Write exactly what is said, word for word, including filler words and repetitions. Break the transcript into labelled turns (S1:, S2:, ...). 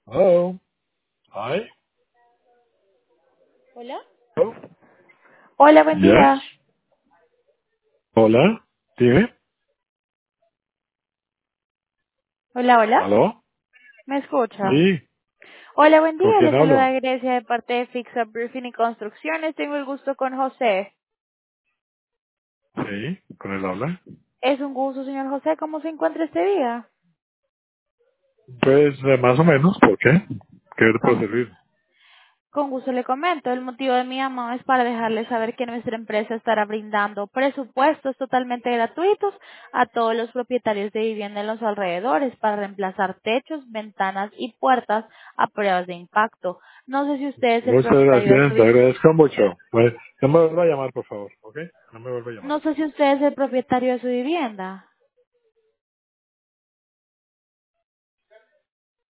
S1: Hello. Hi.
S2: Hola.
S1: Hello.
S2: Hola, buen
S1: Yes.
S2: día.
S1: Hola. Dime.
S2: Hola, hola.
S1: ¿Aló?
S2: ¿Me escucha?
S1: Sí.
S2: Hola, buen
S1: ¿Con
S2: día.
S1: quién
S2: Le saluda
S1: hablo?
S2: Grecia de parte de Fix Up Roofing y Construcciones. Tengo el gusto con José.
S1: Sí. ¿Con él habla?
S2: Es un gusto, señor José. ¿Cómo se encuentra este día?
S1: Pues eh, más o menos. ¿Por qué? ¿Qué le puedo
S2: Ok.
S1: servir?
S2: Con gusto le comento. El motivo de mi llamada es para dejarle saber que nuestra empresa estará brindando presupuestos totalmente gratuitos a todos los propietarios de vivienda en los alrededores para reemplazar techos, ventanas y puertas a pruebas de impacto. No sé si usted es el
S1: Muchas
S2: propietario de su
S1: gracias. Le
S2: vivienda.
S1: agradezco mucho. Bueno, no me vuelva a llamar, por favor. ¿Ok? No me vuelva a llamar.
S2: No sé si usted es el propietario de su vivienda.